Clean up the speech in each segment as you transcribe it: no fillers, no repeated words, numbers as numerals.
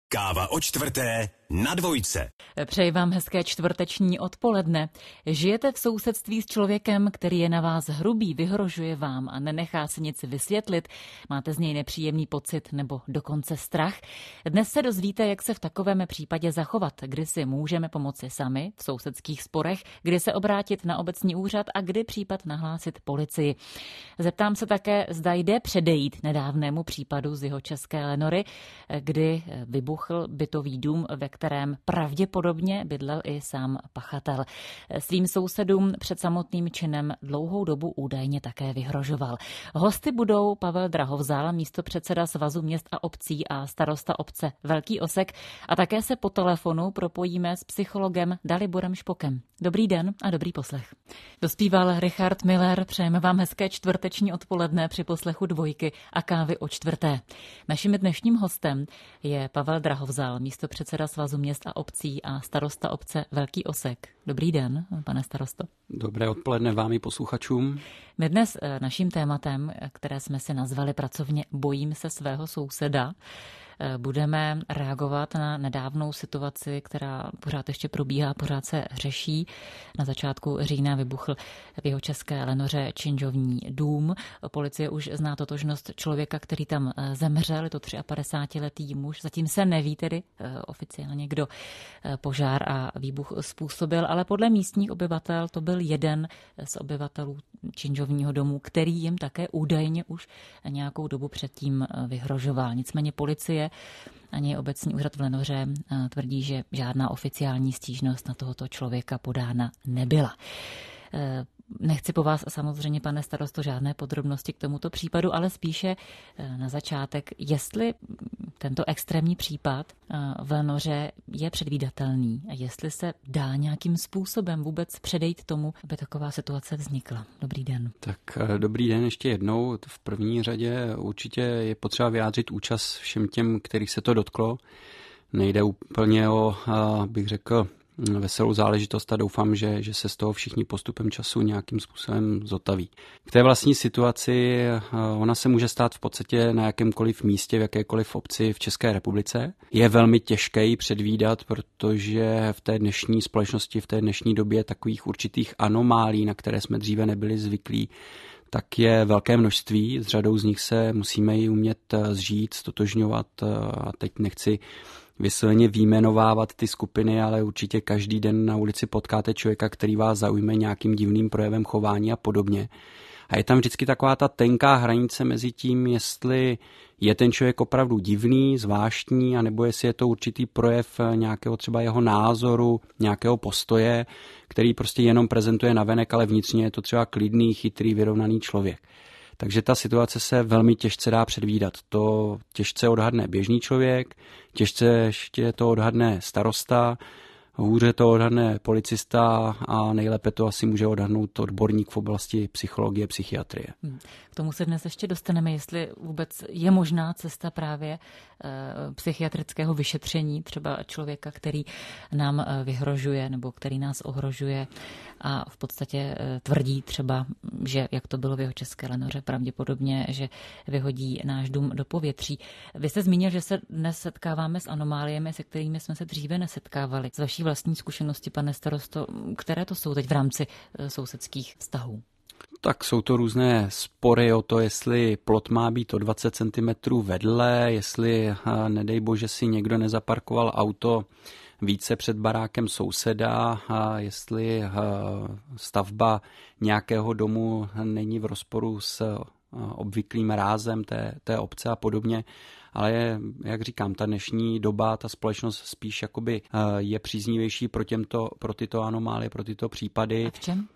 Káva o čtvrté na Dvojce. Přeji vám hezké čtvrteční odpoledne. Žijete v sousedství s člověkem, který je na vás hrubý, vyhrožuje vám a nenechá si nic vysvětlit? Máte z něj nepříjemný pocit nebo dokonce strach? Dnes se dozvíte, jak se v takovém případě zachovat, kdy si můžeme pomoci sami v sousedských sporech, kdy se obrátit na obecní úřad a kdy případ nahlásit policii. Zeptám se také, zda jde předejít nedávnému případu z Jihočeské Lenory, kdy vybuchl bytový dům, ve kterém pravděpodobně bydlel i sám pachatel. Svým sousedům před samotným činem dlouhou dobu údajně také vyhrožoval. Hosty budou Pavel Drahovzal, místopředseda Svazu měst a obcí a starosta obce Velký Osek, a také se po telefonu propojíme s psychologem Daliborem Špokem. Dobrý den a dobrý poslech. Dospíval Richard Miller, přejeme vám hezké čtvrteční odpoledne při poslechu Dvojky a kávy o čtvrté. Naším dnešním hostem je Pavel Drahovzal, místopředseda Svazu měst a obcí a starosta obce Velký Osek. Dobrý den, pane starosto. Dobré odpoledne vám i posluchačům. My dnes naším tématem, které jsme si nazvali pracovně Bojím se svého souseda, budeme reagovat na nedávnou situaci, která pořád ještě probíhá, pořád se řeší. Na začátku října vybuchl v Jihočeské Lenoře činžovní dům. Policie už zná totožnost člověka, který tam zemřel, je to 53letý muž. Zatím se neví tedy oficiálně, kdo požár a výbuch způsobil, ale podle místních obyvatel to byl jeden z obyvatelů činžovního domu, který jim také údajně už nějakou dobu předtím vyhrožoval. Nicméně policie ani obecní úřad v Lenoře tvrdí, že žádná oficiální stížnost na tohoto člověka podána nebyla. Nechci po vás samozřejmě, pane starosto, žádné podrobnosti k tomuto případu, ale spíše na začátek, jestli tento extrémní případ v Lenoře je předvídatelný a jestli se dá nějakým způsobem vůbec předejít tomu, aby taková situace vznikla. Dobrý den. Tak dobrý den ještě jednou. V první řadě určitě je potřeba vyjádřit účast všem těm, kterých se to dotklo. Nejde úplně o, bych řekl, veselou záležitost a doufám, že se z toho všichni postupem času nějakým způsobem zotaví. K té vlastní situaci, ona se může stát v podstatě na jakémkoliv místě, v jakékoliv obci v České republice. Je velmi těžké ji předvídat, protože v té dnešní společnosti, v té dnešní době takových určitých anomálí, na které jsme dříve nebyli zvyklí, tak je velké množství. S řadou z nich se musíme i umět zžít, stotožňovat, a teď nechci vysloveně vyjmenovávat ty skupiny, ale určitě každý den na ulici potkáte člověka, který vás zaujme nějakým divným projevem chování a podobně. A je tam vždycky taková ta tenká hranice mezi tím, jestli je ten člověk opravdu divný, zvláštní, anebo jestli je to určitý projev nějakého třeba jeho názoru, nějakého postoje, který prostě jenom prezentuje navenek, ale vnitřně je to třeba klidný, chytrý, vyrovnaný člověk. Takže ta situace se velmi těžce dá předvídat. To těžce odhadne běžný člověk, těžce ještě to odhadne starosta, hůře to odhadne policista a nejlépe to asi může odhadnout odborník v oblasti psychologie, psychiatrie. K tomu se dnes ještě dostaneme, jestli vůbec je možná cesta právě psychiatrického vyšetření třeba člověka, který nám vyhrožuje nebo který nás ohrožuje a v podstatě tvrdí třeba, že jak to bylo v Jihočeské Lenoře, pravděpodobně, že vyhodí náš dům do povětří. Vy jste zmínil, že se dnes setkáváme s anomáliemi, se kterými jsme se dříve nesetkávali. Z vaší vlastní zkušenosti, pane starosto, které to jsou teď v rámci sousedských vztahů? Tak jsou to různé spory o to, jestli plot má být o 20 cm vedle, jestli, nedej bože, si někdo nezaparkoval auto více před barákem souseda, a jestli stavba nějakého domu není v rozporu s obvyklým rázem té obce a podobně. Ale jak říkám, ta dnešní doba, ta společnost spíš jakoby je příznivější pro tyto anomálie, pro tyto případy. A v čem?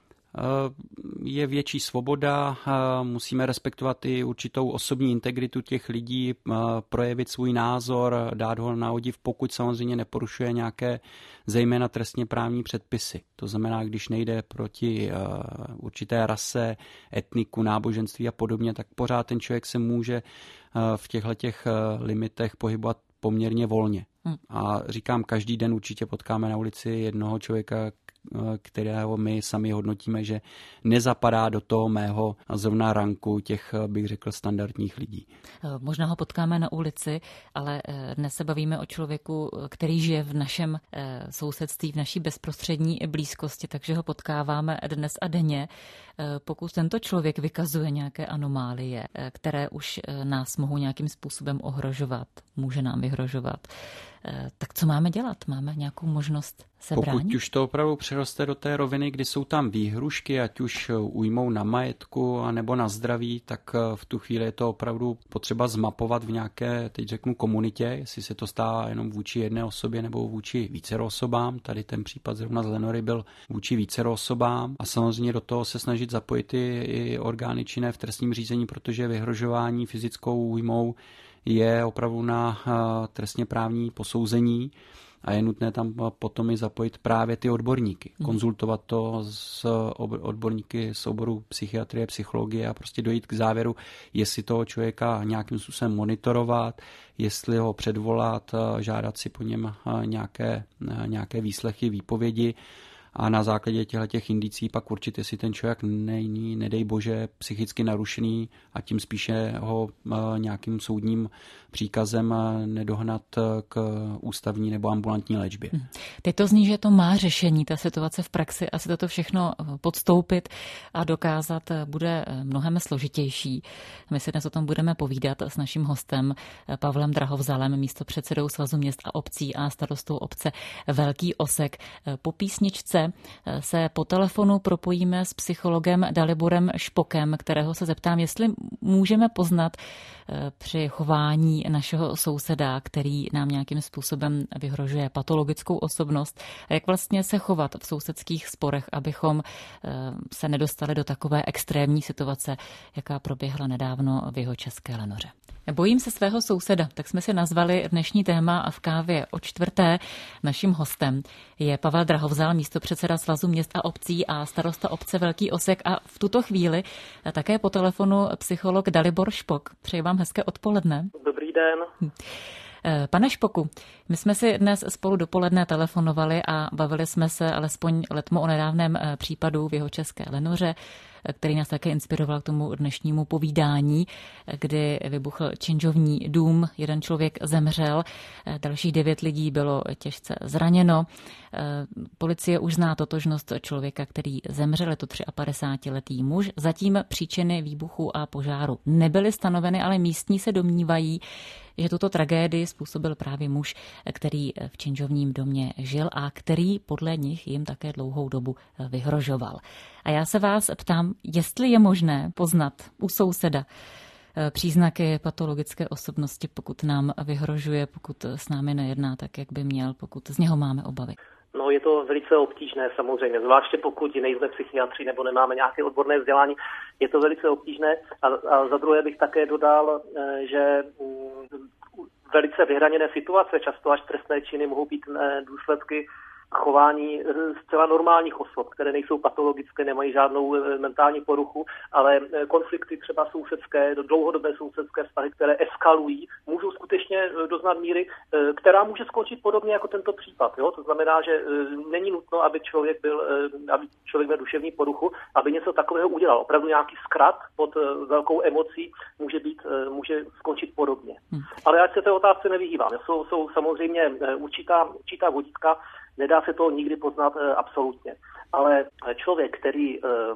Je větší svoboda, musíme respektovat i určitou osobní integritu těch lidí, projevit svůj názor, dát ho na odiv, pokud samozřejmě neporušuje nějaké zejména trestně právní předpisy. To znamená, když nejde proti určité rase, etniku, náboženství a podobně, tak pořád ten člověk se může v těchto limitech pohybovat poměrně volně. A říkám, každý den určitě potkáme na ulici jednoho člověka, kterého my sami hodnotíme, že nezapadá do toho mého zrovna ranku těch, bych řekl, standardních lidí. Možná ho potkáme na ulici, ale dnes se bavíme o člověku, který žije v našem sousedství, v naší bezprostřední blízkosti, takže ho potkáváme dnes a denně. Pokud tento člověk vykazuje nějaké anomálie, které už nás mohou nějakým způsobem ohrožovat, může nám vyhrožovat, tak co máme dělat? Máme nějakou možnost se bránit? Pokud už to opravdu přeroste do té roviny, kdy jsou tam výhrušky, ať už újmou na majetku anebo na zdraví, tak v tu chvíli je to opravdu potřeba zmapovat v nějaké, teď řeknu, komunitě, jestli se to stává jenom vůči jedné osobě nebo vůči vícero osobám. Tady ten případ zrovna z Lenory byl vůči vícero osobám a samozřejmě do toho se snažit zapojit i orgány činné v trestním řízení, protože vyhrožování fyzickou újmou je opravdu na trestně právní posouzení a je nutné tam potom i zapojit právě ty odborníky. Konzultovat to s odborníky z oboru psychiatrie, psychologie a prostě dojít k závěru, jestli toho člověka nějakým způsobem monitorovat, jestli ho předvolat, žádat si po něm nějaké výslechy, výpovědi a na základě těch indicí pak určitě, jestli ten člověk není, nedej bože, psychicky narušený a tím spíše ho nějakým soudním příkazem nedohnat k ústavní nebo ambulantní léčbě. Teď to zní, že to má řešení, ta situace v praxi, asi toto všechno podstoupit a dokázat bude mnohem složitější. My si dnes o tom budeme povídat s naším hostem Pavlem Drahovzalem, místopředsedou Svazu měst a obcí a starostou obce Velký Osek. Po písničce se po telefonu propojíme s psychologem Daliborem Špokem, kterého se zeptám, jestli můžeme poznat při chování našeho souseda, který nám nějakým způsobem vyhrožuje patologickou osobnost, a jak vlastně se chovat v sousedských sporech, abychom se nedostali do takové extrémní situace, jaká proběhla nedávno v jihočeské Lenoře. Bojím se svého souseda, tak jsme si nazvali dnešní téma v kávě o čtvrté. Naším hostem je Pavel Drahovzal, místopředseda Svazu měst a obcí a starosta obce Velký Osek a v tuto chvíli také po telefonu psycholog Dalibor Špok. Přeji vám hezké odpoledne. Dobrý den. Pane Špoku, my jsme si dnes spolu dopoledne telefonovali a bavili jsme se alespoň letmo o nedávném případu v jihočeské Lenoře, který nás také inspiroval k tomu dnešnímu povídání, kdy vybuchl činžovní dům, jeden člověk zemřel, dalších 9 lidí bylo těžce zraněno. Policie už zná totožnost člověka, který zemřel, je to 53letý muž. Zatím příčiny výbuchu a požáru nebyly stanoveny, ale místní se domnívají, že tuto tragédii způsobil právě muž, který v činžovním domě žil a který podle nich jim také dlouhou dobu vyhrožoval. A já se vás ptám, jestli je možné poznat u souseda příznaky patologické osobnosti, pokud nám vyhrožuje, pokud s námi nejedná tak, jak by měl, pokud z něho máme obavy. No, je to velice obtížné samozřejmě, zvláště pokud nejsme psychiatři nebo nemáme nějaké odborné vzdělání, je to velice obtížné. A za druhé bych také dodal, že velice vyhraněné situace, často až trestné činy, mohou být důsledky chování zcela normálních osob, které nejsou patologické, nemají žádnou mentální poruchu, ale konflikty třeba sousedské, dlouhodobé sousedské vztahy, které eskalují, můžou skutečně doznat míry, která může skončit podobně jako tento případ. Jo? To znamená, že není nutno, aby člověk měl duševní poruchu, aby něco takového udělal. Opravdu nějaký zkrat pod velkou emocí může skončit podobně. Ale já se té otázce nevyhýbám. Jsou samozřejmě určitá vodítka, nedá se to nikdy poznat absolutně. Ale člověk, který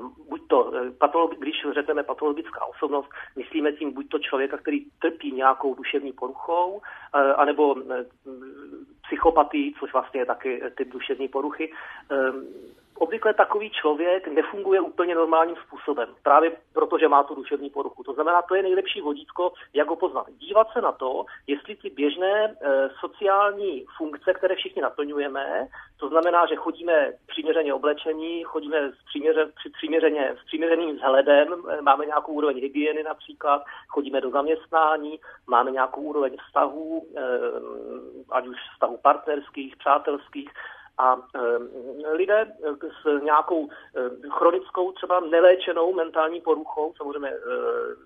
když řekneme patologická osobnost, myslíme tím buď to člověka, který trpí nějakou duševní poruchou, anebo psychopatii, což vlastně je taky typ duševní poruchy. Obvykle takový člověk nefunguje úplně normálním způsobem, právě protože má tu duševní poruchu. To znamená, to je nejlepší vodítko, jak ho poznat. Dívat se na to, jestli ty běžné sociální funkce, které všichni naplňujeme, to znamená, že chodíme přiměřeně oblečení, chodíme s přiměřeným vzhledem, máme nějakou úroveň hygieny například, chodíme do zaměstnání, máme nějakou úroveň vztahů, ať už vztahů partnerských, přátelských, a lidé s nějakou chronickou, třeba neléčenou mentální poruchou, samozřejmě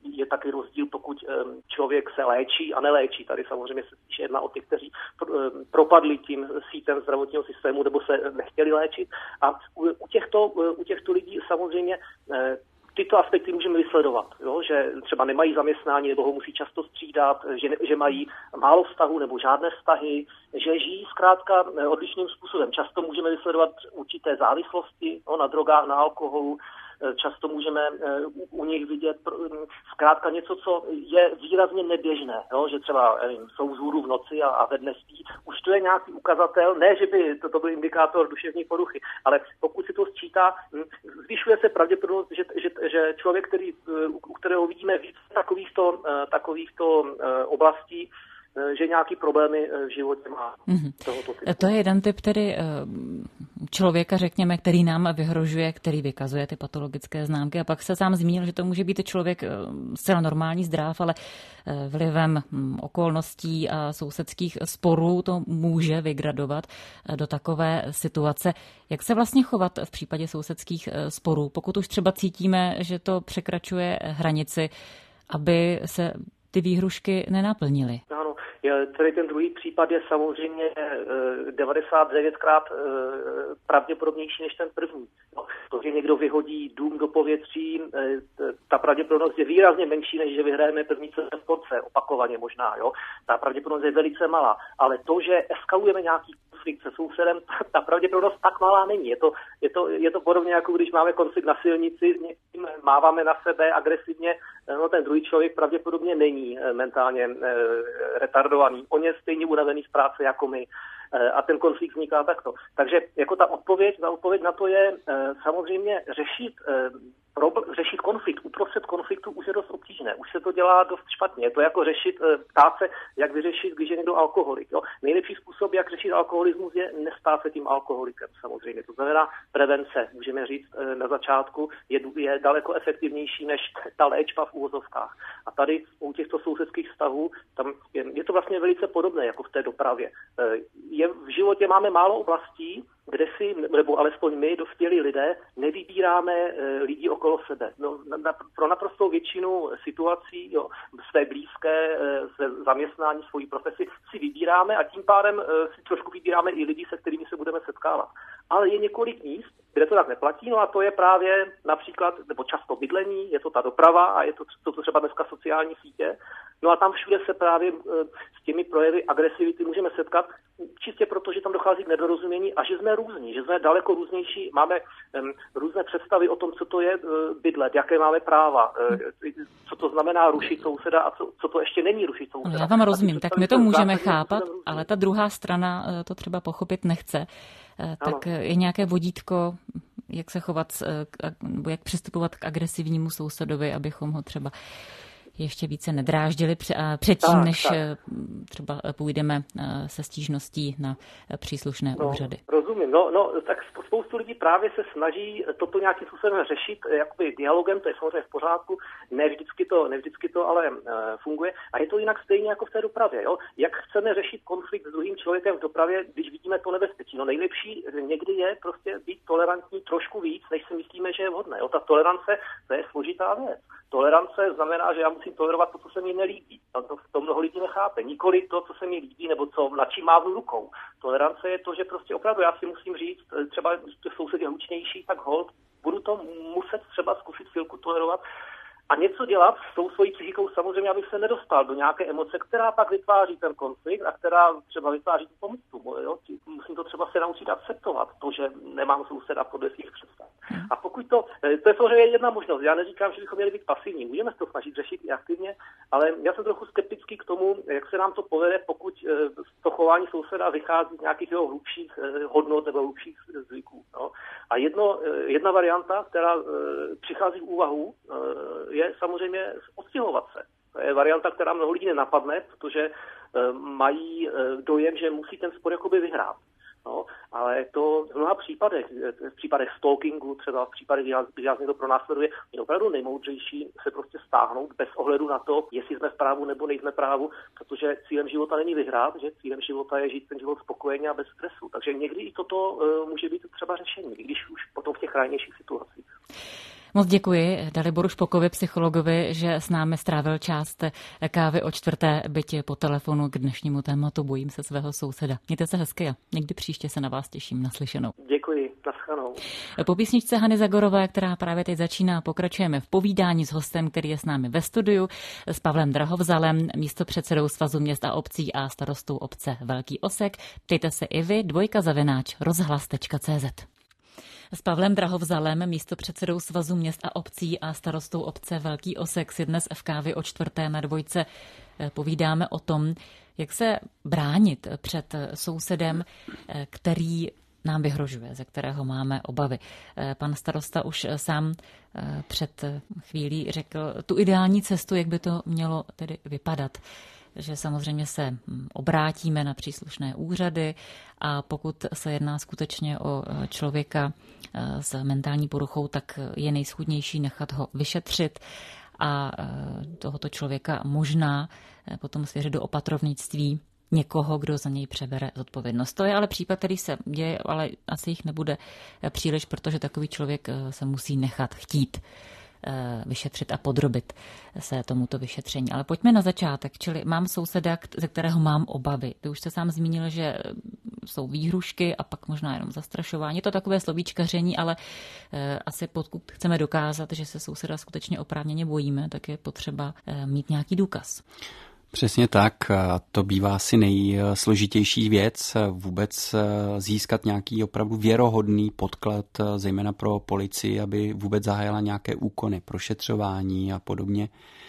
je taky rozdíl, pokud člověk se léčí a neléčí. Tady samozřejmě se spíše jedná o těch, kteří propadli tím sítem zdravotního systému nebo se nechtěli léčit. A u těchto lidí samozřejmě tyto aspekty můžeme vysledovat, jo? Že třeba nemají zaměstnání nebo ho musí často střídat, že mají málo vztahů nebo žádné vztahy, že žijí zkrátka odlišným způsobem. Často můžeme vysledovat určité závislosti na drogách, na alkoholu, často můžeme u nich vidět zkrátka něco, co je výrazně neběžné, jo? Že třeba jsou vzhůru v noci a ve dne spí. Už to je nějaký ukazatel, ne, že by to byl indikátor duševní poruchy, ale pokud si to sčítá, zvyšuje se pravděpodobnost, že člověk, u kterého vidíme víc takovýchto oblastí, že nějaký problémy v životě má. To je jeden typ tedy člověka, řekněme, který nám vyhrožuje, který vykazuje ty patologické známky. A pak se sám zmínil, že to může být člověk zcela normální, zdrav, ale vlivem okolností a sousedských sporů to může vygradovat do takové situace. Jak se vlastně chovat v případě sousedských sporů, pokud už třeba cítíme, že to překračuje hranici, aby se ty výhrušky nenaplnily? Ano, tady ten druhý případ je samozřejmě 99krát pravděpodobnější než ten první. To, že někdo vyhodí dům do povětří, ta pravděpodobnost je výrazně menší, než že vyhrajeme první celé sportce, opakovaně možná. Jo? Ta pravděpodobnost je velice malá, ale to, že eskalujeme nějaký konflikt se sousedem, ta pravděpodobnost tak malá není. Je to podobně, jako když máme konflikt na silnici, s někým máváme na sebe agresivně, ten druhý člověk pravděpodobně není mentálně retardovaný. On je stejně unavený z práce jako my a ten konflikt vzniká takto. Takže jako ta odpověď na to je samozřejmě řešit konflikt. Uprostřed konfliktu už je dost obtížné. Už se to dělá dost špatně. Je to jako ptát se, jak vyřešit, když je někdo alkoholik. Jo? Nejlepší způsob, jak řešit alkoholismus, je nestát se tím alkoholikem samozřejmě. To znamená prevence, můžeme říct na začátku, je daleko efektivnější než ta léčba v úvozovkách. A tady u těchto sousedských vztahů tam je to vlastně velice podobné jako v té dopravě. V životě máme málo oblastí, kde si, nebo alespoň my, dospělí lidé, nevybíráme lidi okolo sebe. Pro naprostou většinu situací, své blízké, své zaměstnání, svoji profesi si vybíráme a tím pádem si trošku vybíráme i lidi, se kterými se budeme setkávat. Ale je několik míst, kde to tak neplatí, a to je právě například, nebo často bydlení, je to ta doprava a je to třeba dneska sociální sítě. A tam všude se právě s těmi projevy agresivity můžeme setkat, čistě proto, že tam dochází k nedorozumění a že jsme různí, že jsme daleko různější, máme různé představy o tom, co to je bydlet, jaké máme práva, co to znamená rušit souseda a co to ještě není rušit souseda. Já vám rozumím, tak my to můžeme chápat, ale ta druhá strana to třeba pochopit nechce. Tak je nějaké vodítko, jak se chovat, nebo jak přistupovat k agresivnímu sousedovi, abychom ho třeba ještě více nedráždili předtím, než třeba půjdeme se stížností na příslušné úřady. Rozumím. Tak spoustu lidí právě se snaží toto nějakým způsobem řešit jakoby dialogem, to je samozřejmě v pořádku, ne vždycky to ale funguje. A je to jinak stejně jako v té dopravě. Jo? Jak chceme řešit konflikt s druhým člověkem v dopravě, když vidíme to nebezpečí? Nejlepší někdy je prostě být tolerantní trošku víc, než si myslíme, že je vhodné. Jo? Ta tolerance, to je složitá věc. Tolerance znamená, že já musím tolerovat to, co se mi nelíbí. To mnoho lidí nechápe. Nikoli to, co se mi líbí, nebo na čím mávnu rukou. Tolerance je to, že prostě opravdu já si musím říct, třeba soused je hlučnější, tak holt, budu to muset třeba zkusit chvilku tolerovat a něco dělat s tou svojí psychikou samozřejmě, abych se nedostal do nějaké emoce, která pak vytváří ten konflikt a která třeba vytváří tu pomstu. Musím to třeba se naučit akceptovat, to, že nemám souseda podle svých představ. A pokud to je samozřejmě jedna možnost. Já neříkám, že bychom měli být pasivní. Můžeme se to snažit řešit i aktivně, ale já jsem trochu skeptický k tomu, jak se nám to povede, pokud to chování souseda vychází z nějakých jeho hlubších hodnot nebo hlubších zvyků. No. A jedna varianta, která přichází v úvahu, je samozřejmě odstěhovat se. To je varianta, která mnoho lidí nenapadne, protože mají dojem, že musí ten spor jakoby vyhrát. No, ale to v mnoha případech stalkingu, třeba v případech, kdy nás někdo pronásleduje, je opravdu nejmoudřejší se prostě stáhnout bez ohledu na to, jestli jsme v právu nebo nejsme v právu, protože cílem života není vyhrát, že cílem života je žít ten život spokojeně a bez stresu. Takže někdy i toto může být třeba řešení, i když už potom v těch krajnějších situacích. Moc děkuji Daliboru Špokovi, psychologovi, že s námi strávil část kávy o 4. byť po telefonu k dnešnímu tématu Bojím se svého souseda. Mějte se hezky a někdy příště se na vás těším. Naslyšenou. Děkuji, naschledanou. Po písničce Hany Zagorové, která právě teď začíná, pokračujeme v povídání s hostem, který je s námi ve studiu, s Pavlem Drahovzalem, místopředsedou Svazu měst a obcí a starostou obce Velký Osek. Ptejte se i vy, @rozhlas.cz. S Pavlem Drahovzalem, místopředsedou Svazu měst a obcí a starostou obce Velký Osek, si dnes v kávě o 4. na Dvojce povídáme o tom, jak se bránit před sousedem, který nám vyhrožuje, ze kterého máme obavy. Pan starosta už sám před chvílí řekl tu ideální cestu, jak by to mělo tedy vypadat. Že samozřejmě se obrátíme na příslušné úřady a pokud se jedná skutečně o člověka s mentální poruchou, tak je nejschůdnější nechat ho vyšetřit a tohoto člověka možná potom svěřit do opatrovnictví někoho, kdo za něj přebere zodpovědnost. To je ale případ, který se děje, ale asi jich nebude příliš, protože takový člověk se musí nechat chtít vyšetřit a podrobit se tomuto vyšetření. Ale pojďme na začátek, čili mám souseda, ze kterého mám obavy. Vy už jste sám zmínil, že jsou výhrušky a pak možná jenom zastrašování. Je to takové slovíčkaření, ale asi pokud chceme dokázat, že se souseda skutečně oprávněně bojíme, tak je potřeba mít nějaký důkaz. Přesně tak. To bývá asi nejsložitější věc, vůbec získat nějaký opravdu věrohodný podklad, zejména pro policii, aby vůbec zahájila nějaké úkony, prošetřování a podobně.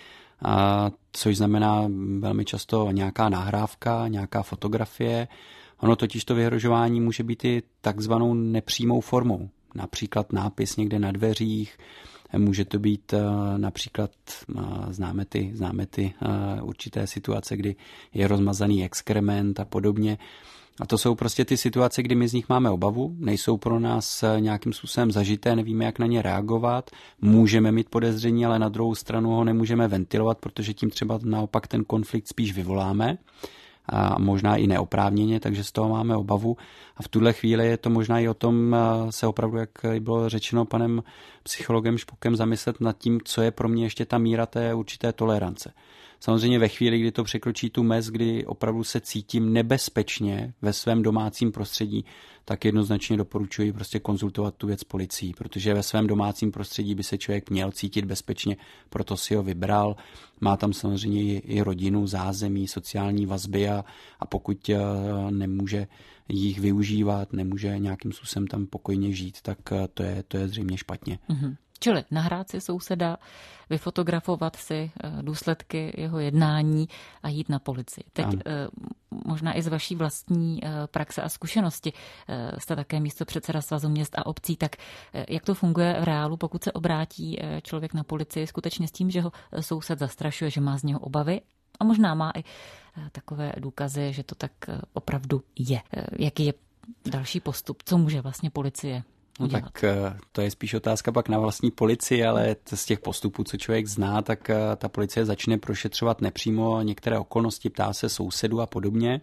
Což znamená velmi často nějaká nahrávka, nějaká fotografie. Ono totiž to vyhrožování může být i takzvanou nepřímou formou. Například nápis někde na dveřích, může to být například, známe ty určité situace, kdy je rozmazaný exkrement a podobně. A to jsou prostě ty situace, kdy my z nich máme obavu, nejsou pro nás nějakým způsobem zažité, nevíme, jak na ně reagovat, můžeme mít podezření, ale na druhou stranu ho nemůžeme ventilovat, protože tím třeba naopak ten konflikt spíš vyvoláme. A možná i neoprávněně, takže z toho máme obavu. A v tuhle chvíli je to možná i o tom se opravdu, jak bylo řečeno panem psychologem Špokem, zamyslet nad tím, co je pro mě ještě ta míra té určité tolerance. Samozřejmě ve chvíli, kdy to překročí tu mez, kdy opravdu se cítím nebezpečně ve svém domácím prostředí, tak jednoznačně doporučuji prostě konzultovat tu věc s policií, protože ve svém domácím prostředí by se člověk měl cítit bezpečně, proto si ho vybral. Má tam samozřejmě i rodinu, zázemí, sociální vazby a pokud nemůže jich využívat, nemůže nějakým způsobem tam pokojně žít, tak to je zřejmě špatně. Mm-hmm. Čili nahrát si souseda, vyfotografovat si důsledky jeho jednání a jít na policii. Teď možná i z vaší vlastní praxe a zkušenosti jste také místopředseda Svazu měst a obcí, tak jak to funguje v reálu, pokud se obrátí člověk na policii skutečně s tím, že ho soused zastrašuje, že má z něho obavy a možná má i takové důkazy, že to tak opravdu je. Jaký je další postup? Co může vlastně policie udělat? Tak to je spíš otázka pak na vlastní policii, ale z těch postupů, co člověk zná, tak ta policie začne prošetřovat nepřímo některé okolnosti, ptá se sousedů a podobně,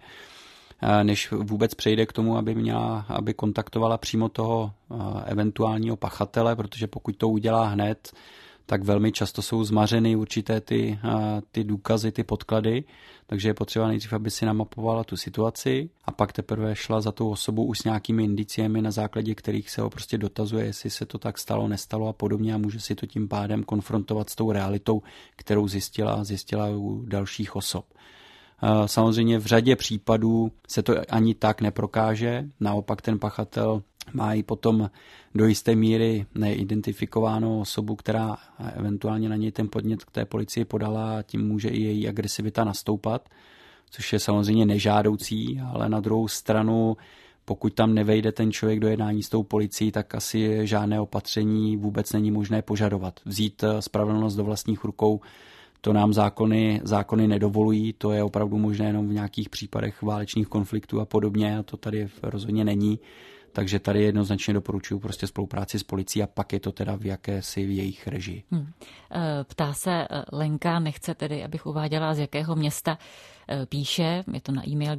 než vůbec přejde k tomu, aby kontaktovala přímo toho eventuálního pachatele, protože pokud to udělá hned, tak velmi často jsou zmařeny určité ty důkazy, ty podklady, takže je potřeba nejdřív, aby si namapovala tu situaci a pak teprve šla za tou osobou už s nějakými indiciemi, na základě kterých se ho prostě dotazuje, jestli se to tak stalo, nestalo a podobně a může si to tím pádem konfrontovat s tou realitou, kterou zjistila u dalších osob. Samozřejmě v řadě případů se to ani tak neprokáže, naopak ten pachatel má i potom do jisté míry neidentifikovánou osobu, která eventuálně na něj ten podnět k té policii podala a tím může i její agresivita nastoupat, což je samozřejmě nežádoucí, ale na druhou stranu, pokud tam nevejde ten člověk do jednání s tou policií, tak asi žádné opatření vůbec není možné požadovat. Vzít spravedlnost do vlastních rukou, to nám zákony nedovolují, to je opravdu možné jenom v nějakých případech válečných konfliktů a podobně a to tady rozhodně není. Takže tady jednoznačně doporučuji prostě spolupráci s policií a pak je to teda v jakési v jejich režii. Ptá se Lenka, nechce tedy, abych uváděla, z jakého města píše, je to na e-mail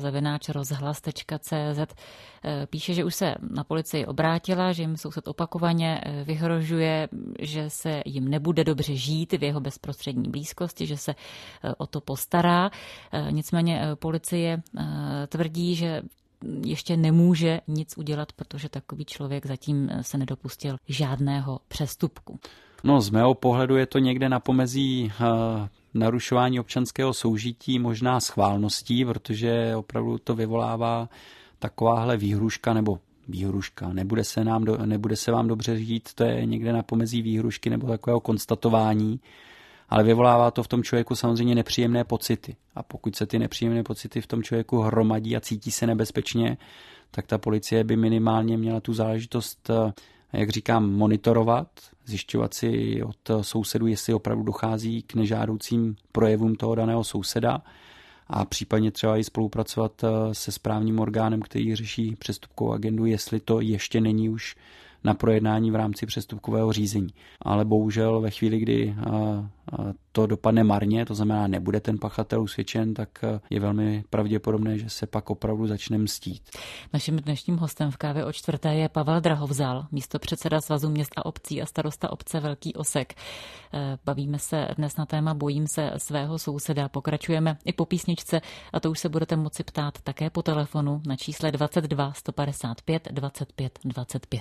dvojka@rozhlas.cz, píše, že už se na policii obrátila, že jim soused opakovaně vyhrožuje, že se jim nebude dobře žít v jeho bezprostřední blízkosti, že se o to postará. Nicméně policie tvrdí, že ještě nemůže nic udělat, protože takový člověk zatím se nedopustil žádného přestupku. No, z mého pohledu je to někde na pomezí narušování občanského soužití, možná schválností, protože opravdu to vyvolává takováhle výhruška nebo výhruška. Nebude se vám dobře žít, to je někde na pomezí výhrušky nebo takového konstatování, ale vyvolává to v tom člověku samozřejmě nepříjemné pocity. A pokud se ty nepříjemné pocity v tom člověku hromadí a cítí se nebezpečně, tak ta policie by minimálně měla tu záležitost, jak říkám, monitorovat, zjišťovat si od sousedů, jestli opravdu dochází k nežádoucím projevům toho daného souseda a případně třeba i spolupracovat se správním orgánem, který řeší přestupkovou agendu, jestli to ještě není už na projednání v rámci přestupkového řízení. Ale bohužel ve chvíli, kdy to dopadne marně, to znamená nebude ten pachatel usvědčen, tak je velmi pravděpodobné, že se pak opravdu začne mstít. Naším dnešním hostem v kávě o čtvrté je Pavel Drahovzal, místopředseda Svazu měst a obcí a starosta obce Velký Osek. Bavíme se dnes na téma Bojím se svého souseda. Pokračujeme i po písničce a to už se budete moci ptát také po telefonu na čísle 22 155 25 25.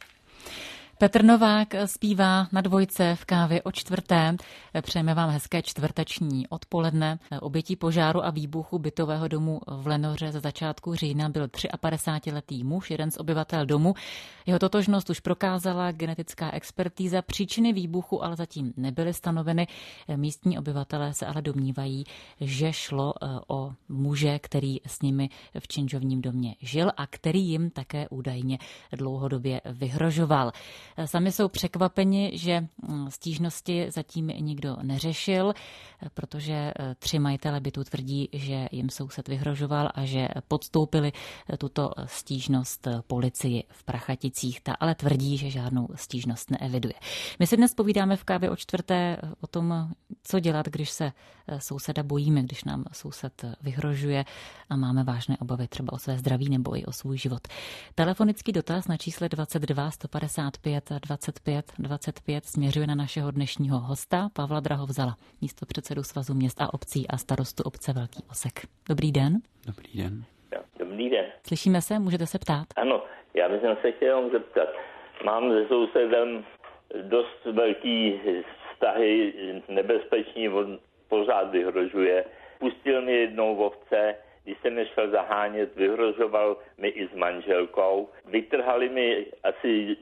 Petr Novák zpívá na Dvojce v kávě o čtvrté. Přejeme vám hezké čtvrteční odpoledne. Obětí požáru a výbuchu bytového domu v Lenoře za začátku října byl 53letý muž, jeden z obyvatel domu. Jeho totožnost už prokázala genetická expertíza. Příčiny výbuchu ale zatím nebyly stanoveny. Místní obyvatelé se ale domnívají, že šlo o muže, který s nimi v činžovním domě žil a který jim také údajně dlouhodobě vyhrožoval. Sami jsou překvapeni, že stížnosti zatím nikdo neřešil, protože 3 majitele bytu tvrdí, že jim soused vyhrožoval a že podstoupili tuto stížnost policii v Prachaticích. Ta ale tvrdí, že žádnou stížnost neeviduje. My si dnes povídáme v kávě o čtvrté o tom, co dělat, když se souseda bojíme, když nám soused vyhrožuje a máme vážné obavy třeba o své zdraví nebo i o svůj život. Telefonický dotaz na čísle 22 155 25 25 směřuje na našeho dnešního hosta Pavla Drahovzala, místopředsedu Svazu měst a obcí a starostu obce Velký Osek. Dobrý den. Dobrý den. Dobrý den. Slyšíme se, můžete se ptát? Ano, já bych se chtěl jenom zeptat. Mám se sousedem dost velký vztahy, nebezpečný, on pořád vyhrožuje. Pustil mi jednou ovce, když jsem je šel zahánět, vyhrožoval mi i s manželkou. Vytrhali mi asi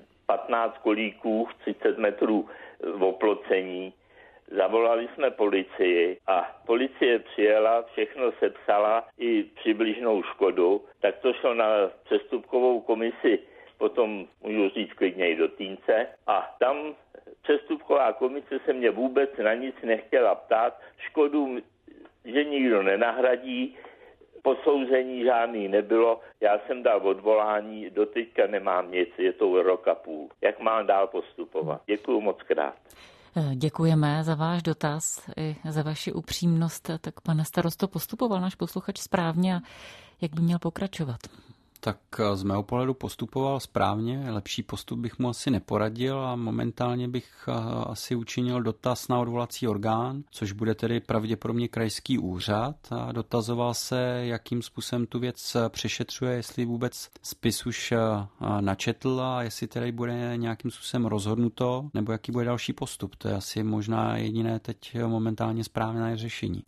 15 kolíků, 30 metrů v oplocení. Zavolali jsme policii a policie přijela, všechno sepsala i přibližnou škodu. Tak to šlo na přestupkovou komisi, potom můžu říct klidně i do Týnce. A tam přestupková komise se mě vůbec na nic nechtěla ptát. Škodu, že nikdo nenahradí, posouzení žádný nebylo, já jsem dal odvolání, doteďka nemám nic, je to rok a půl. Jak mám dál postupovat? Děkuju moc krát. Děkujeme za váš dotaz i za vaši upřímnost. Tak pane starosto, postupoval náš posluchač správně a jak by měl pokračovat? Tak z mého pohledu postupoval správně, lepší postup bych mu asi neporadil a momentálně bych asi učinil dotaz na odvolací orgán, což bude tedy pravděpodobně krajský úřad a dotazoval se, jakým způsobem tu věc přešetřuje, jestli vůbec spis už načetl a jestli tedy bude nějakým způsobem rozhodnuto, nebo jaký bude další postup. To je asi možná jediné teď momentálně správné řešení.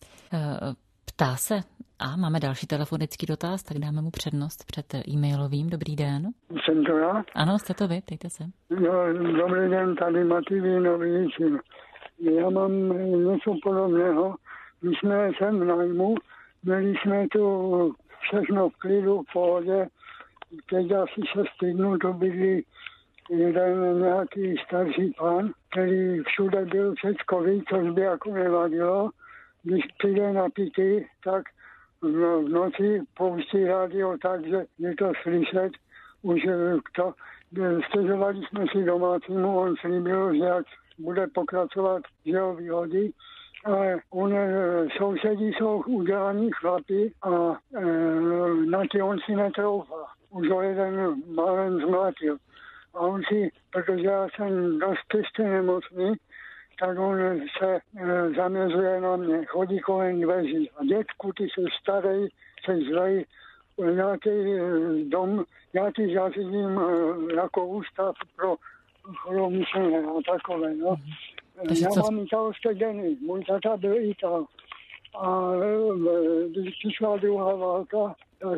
Ptá se, a máme další telefonický dotaz, tak dáme mu přednost před e-mailovým. Dobrý den. Jsem to já? Ano, jste to vy, ptejte se. No, dobrý den, tady Mativý Nový Jičín. Já mám něco podobného. My jsme sem v nájmu, měli jsme tu všechno v klidu, v pohodě. Teď asi 6 týdnů to byli jeden nějaký starší pán, který všude byl všecko ví, což by jako nevadilo. Když přijde na pity, tak v noci pouští rádio tak, že je to slyšet. už stěžovali jsme si domácímu, on slíbil, že jak bude pokračovat jeho výhody, ale sousedí jsou udělaní chlapi a na ty on si netroufá. Už ho jeden málem zmlátil. A on si, protože já jsem dost těžce nemocný, tak on se zaměřuje na mě, chodí kolem dveří. A dětku, ty jsi starý, jsi zlej, nějaký dom, já ti zařídím jako ústav pro choromyslné a takové, no. Já mám italské geny, můj tata byl Ital. A když přišla druhá válka, tak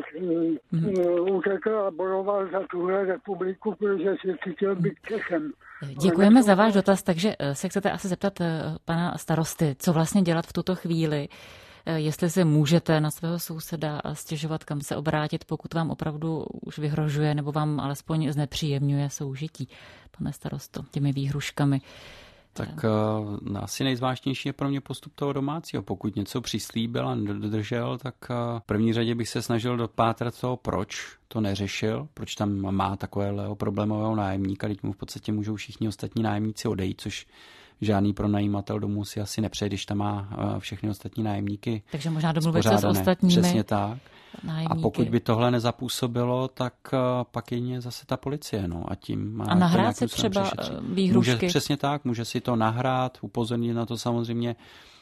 utekl a bojoval za tuhle republiku, protože si chtěl být Čechem. Děkujeme za váš dotaz, takže se chcete asi zeptat pana starosty, co vlastně dělat v tuto chvíli, jestli se můžete na svého souseda stěžovat, kam se obrátit, pokud vám opravdu už vyhrožuje nebo vám alespoň znepříjemňuje soužití, pane starosto, těmi výhruškami. Tak asi nejzvláštnější je pro mě postup toho domácího. Pokud něco přislíbil a nedodržel, tak v první řadě bych se snažil dopátrat toho, proč to neřešil, proč tam má takového problémového nájemníka, teď mu v podstatě můžou všichni ostatní nájemníci odejít, což žádný pronajímatel domů si asi nepřeje, když tam má všechny ostatní nájemníky. Takže možná domluvit se s ostatními. Přesně tak. Nájemníky. A pokud by tohle nezapůsobilo, tak pak je zase ta policie. No, a nahrát si třeba výhrušky. Může, přesně tak, může si to nahrát, upozornit na to samozřejmě,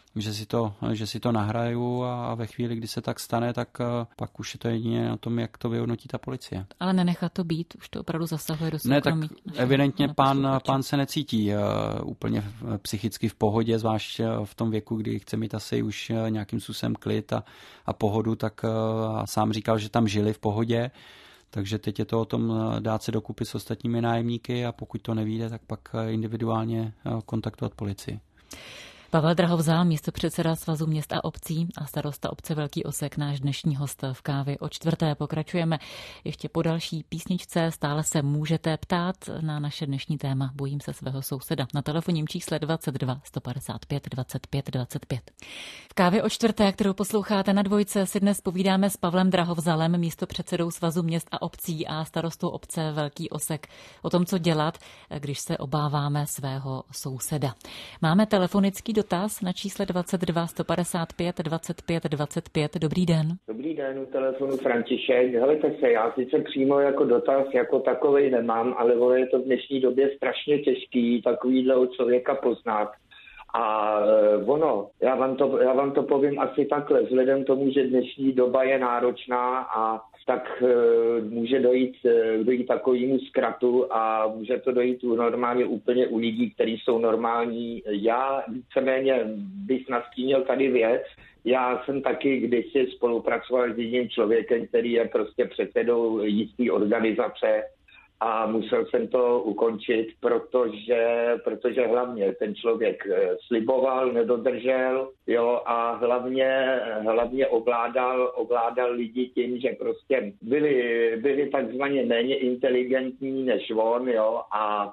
že si to nahraju a ve chvíli, kdy se tak stane, tak pak už je to jedině na tom, jak to vyhodnotí ta policie. Ale nenechat to být, už to opravdu zasahuje do soukromí. Ne, tak evidentně pán se necítí úplně psychicky v pohodě, zvlášť v tom věku, kdy chce mít asi už nějakým způsobem klid a pohodu, tak sám říkal, že tam žili v pohodě. Takže teď je to o tom dát se dokupy s ostatními nájemníky a pokud to nevyjde, tak pak individuálně kontaktovat policii. Pavel Drahovzal, místopředseda Svazu měst a obcí a starosta obce Velký Osek, náš dnešní host v Kávě o čtvrté. Pokračujeme ještě po další písničce. Stále se můžete ptát na naše dnešní téma Bojím se svého souseda na telefonním čísle 22 155 25 25. V Kávě o čtvrté, kterou posloucháte na Dvojce, si dnes povídáme s Pavlem Drahovzalem, místopředsedou Svazu měst a obcí a starostou obce Velký Osek o tom, co dělat, když se obáváme svého souseda. Máme telefonický dotaz na čísle 22 155 25 25. Dobrý den. Dobrý den, u telefonu František. Helejte se, já sice přímo jako dotaz jako takovej nemám, ale je to v dnešní době strašně těžký takovýhle člověka poznat. A já vám to povím asi takhle, vzhledem tomu, že dnešní doba je náročná a tak může dojít takovému zkratu a může to dojít normálně úplně u lidí, kteří jsou normální. Já víceméně bych nastínil tady věc. Já jsem taky kdysi spolupracoval s jedním člověkem, který je prostě předsedou jisté organizace a musel jsem to ukončit, protože hlavně ten člověk sliboval, nedodržel, jo, a hlavně ovládal lidi tím, že prostě byli takzvaně méně inteligentní než on, jo, a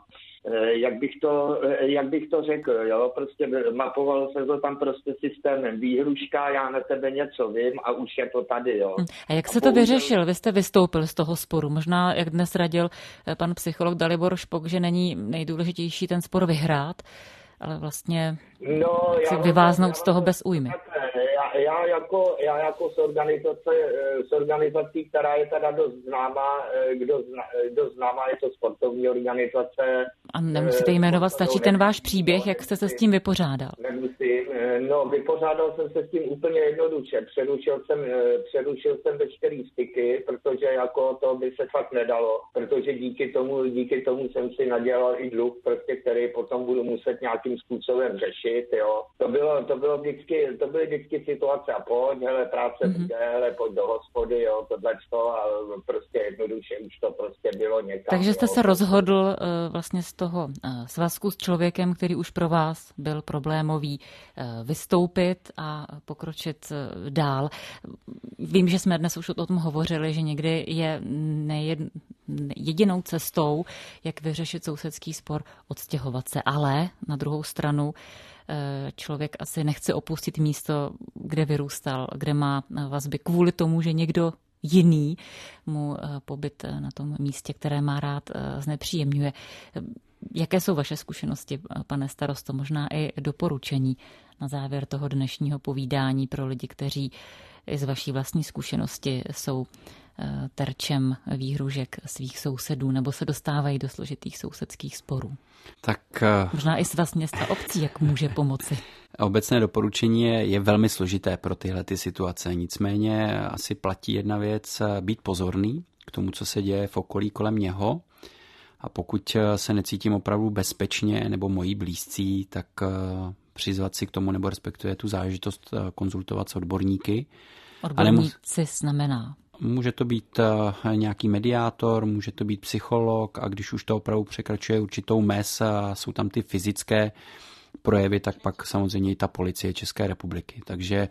jak bych to řekl, jo, prostě mapoval se to tam prostě systémem výhruška, já na tebe něco vím a už je to tady, jo. A jak se to vyřešil? Vy jste vystoupil z toho sporu. Možná, jak dnes radil pan psycholog Dalibor Špok, že není nejdůležitější ten spor vyhrát, ale vlastně vyváznout z toho bez újmy. Já jako s organizací, která je teda dost známá, kdo známá, je to sportovní organizace. A nemusíte jmenovat, stačí ten váš příběh, jak jste se s tím vypořádal? Nemusím, vypořádal jsem se s tím úplně jednoduše. Přerušil jsem veškerý styky, protože jako to by se fakt nedalo, protože díky tomu jsem si nadělal i dluh, prostě, který potom budu muset nějakým způsobem řešit, jo. To byly vždycky situace a pojď, hele, práce bude, hele, pojď do hospody, jo, tohleto a prostě jednoduše už to prostě bylo někam. Takže jste se rozhodl vlastně z toho svazku s člověkem, který už pro vás byl problémový, vystoupit a pokročit dál. Vím, že jsme dnes už o tom hovořili, že někdy je jedinou cestou, jak vyřešit sousedský spor, odstěhovat se, ale na druhou stranu člověk asi nechce opustit místo, kde vyrůstal, kde má vazby kvůli tomu, že někdo jiný mu pobyt na tom místě, které má rád, znepříjemňuje. Jaké jsou vaše zkušenosti, pane starosto, možná i doporučení na závěr toho dnešního povídání pro lidi, kteří i z vaší vlastní zkušenosti jsou terčem výhružek svých sousedů nebo se dostávají do složitých sousedských sporů? Tak možná i Svaz měst a obcí, jak může pomoci? Obecné doporučení je velmi složité pro tyhle ty situace. Nicméně asi platí jedna věc, být pozorný k tomu, co se děje v okolí kolem něho. A pokud se necítím opravdu bezpečně nebo moji blízcí, tak přizvat si k tomu nebo respektive tu záležitost konzultovat s odborníky. Odborníci znamená? Může to být nějaký mediátor, může to být psycholog a když už to opravdu překračuje určitou mez a jsou tam ty fyzické projevy, tak pak samozřejmě i ta policie České republiky. Takže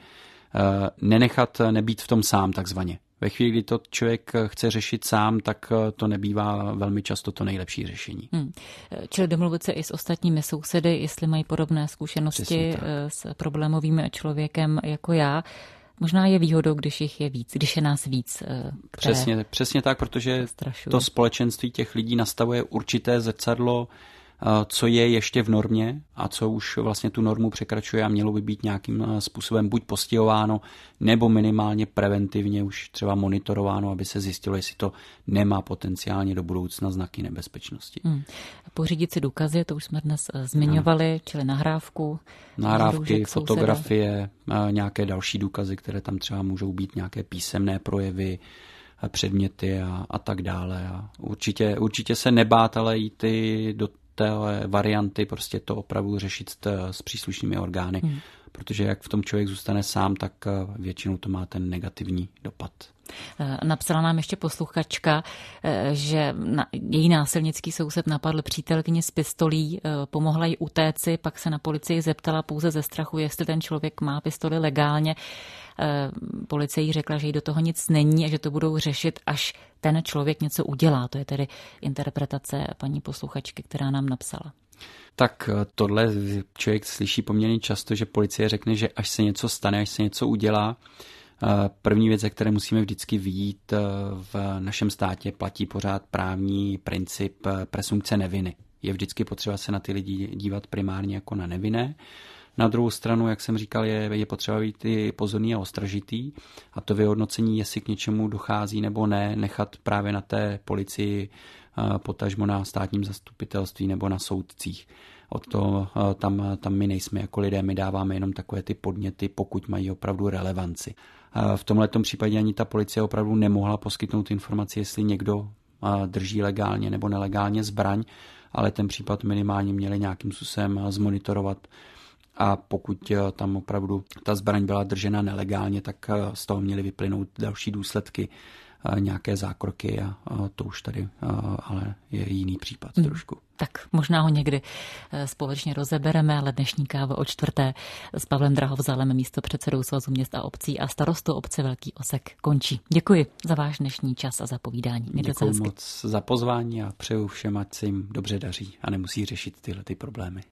nenechat nebýt v tom sám takzvaně. Ve chvíli, kdy to člověk chce řešit sám, tak to nebývá velmi často to nejlepší řešení. Čili domluvit se i s ostatními sousedy, jestli mají podobné zkušenosti s problémovým člověkem jako já. Možná je výhodou, když jich je víc, když je nás víc. Přesně tak, protože to společenství těch lidí nastavuje určité zrcadlo, co je ještě v normě a co už vlastně tu normu překračuje a mělo by být nějakým způsobem buď postihováno, nebo minimálně preventivně už třeba monitorováno, aby se zjistilo, jestli to nemá potenciálně do budoucna znaky nebezpečnosti. Pořídit si důkazy, to už jsme dnes zmiňovali, čili nahrávky, fotografie, nějaké další důkazy, které tam třeba můžou být, nějaké písemné projevy, předměty a tak dále. A určitě se nebát, ale jít do téhle varianty prostě to opravdu řešit s příslušnými orgány, protože jak v tom člověk zůstane sám, tak většinou to má ten negativní dopad. Napsala nám ještě posluchačka, že její násilnický soused napadl přítelkyni s pistolí, pomohla jí utéci, pak se na policii zeptala pouze ze strachu, jestli ten člověk má pistoli legálně. Policie jí řekla, že jí do toho nic není a že to budou řešit, až ten člověk něco udělá. To je tedy interpretace paní posluchačky, která nám napsala. Tak tohle člověk slyší poměrně často, že policie řekne, že až se něco stane, až se něco udělá. První věc, ze které musíme vždycky vyjít v našem státě, platí pořád právní princip presumpce neviny. Je vždycky potřeba se na ty lidi dívat primárně jako na nevinné. Na druhou stranu, jak jsem říkal, je potřeba být i pozorný a ostražitý a to vyhodnocení, jestli k něčemu dochází nebo ne, nechat právě na té policii, potažmo na státním zastupitelství nebo na soudcích. Od toho tam my nejsme jako lidé, my dáváme jenom takové ty podněty, pokud mají opravdu relevanci. V tomhletom případě ani ta policie opravdu nemohla poskytnout informaci, jestli někdo drží legálně nebo nelegálně zbraň, ale ten případ minimálně měli nějakým způsobem zmonitorovat. A pokud tam opravdu ta zbraň byla držena nelegálně, tak z toho měly vyplynout další důsledky, nějaké zákroky a to už tady ale je jiný případ trošku. Tak možná ho někdy společně rozebereme, ale dnešní káva o 4. s Pavlem Drahovzalem, místopředsedou Svazu měst a obcí a starostou obce Velký Osek končí. Děkuji za váš dnešní čas a za povídání. Děkuji moc za pozvání a přeju všem, ať se jim dobře daří a nemusí řešit tyhle ty problémy.